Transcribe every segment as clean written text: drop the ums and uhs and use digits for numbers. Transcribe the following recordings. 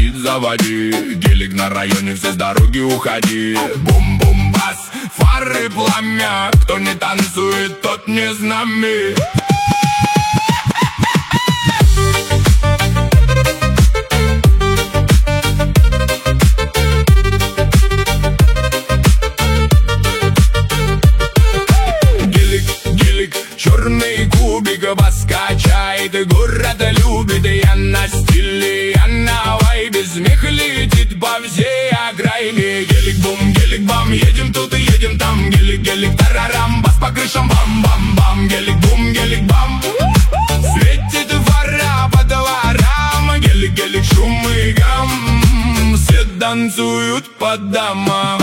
бит заводи, гелик на районе, все с дороги уходи. Бум-бум-бас, фары пламя, кто не танцует, тот не с нами. Черный кубик вас качает, и город любит, и я на стиле, я на вайбе. Смех летит по всей окраине. Гелик-бум, гелик-бам, едем тут и едем там. Гелик-гелик, тарарам, бас по крышам, бам-бам-бам. Гелик-бум, гелик-бам, светит фара по дворам. Гелик-гелик, шум и гам, все танцуют по домам.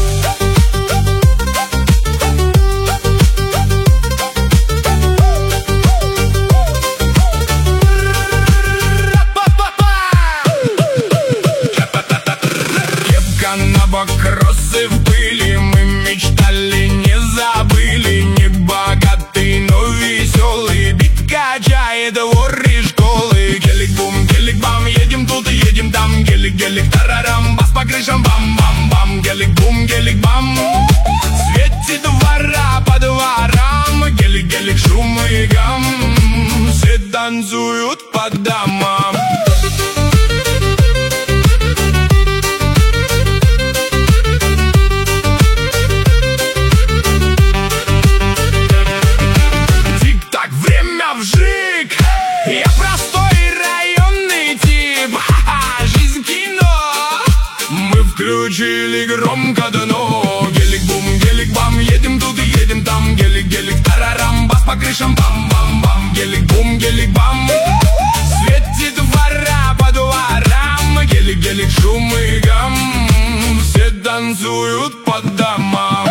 Кроссы в пыли, мы мечтали, не забыли. Не богатый, но веселый, бит качает двор и школы. Гелик-бум, гелик-бам, едем тут и едем там. Гелик-гелик, тарарам, бас по крышам, бам-бам-бам. Гелик-бум, гелик-бам, светит двора по дворам. Гелик-гелик, шум и гам, все танцуют по домам. Я простой районный тип, жизнь кино. Мы включили громко дно. Гелик-бум, гелик-бам, едем тут и едем там. Гелик-гелик, тарарам, бас по крышам, бам-бам-бам. Гелик-бум, гелик-бам, светит двора по дворам. Гелик-гелик, шум и гам, все танцуют по домам.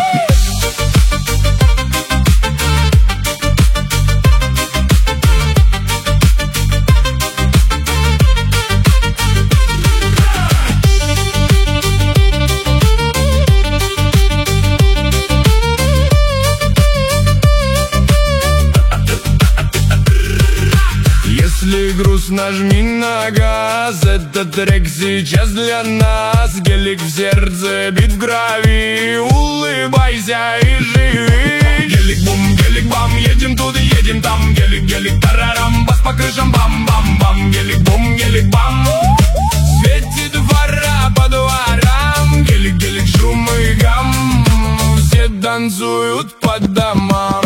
Если грустно, жми на газ, этот трек сейчас для нас. Гелик в сердце, бит в крови, улыбайся и живи. Гелик-бум, гелик-бам, едем тут и едем там. Гелик-гелик, тарарам, бас по крышам, бам-бам-бам. Гелик-бум, гелик-бам, светит двора по дворам. Гелик-гелик, шум и гам, все танцуют по домам.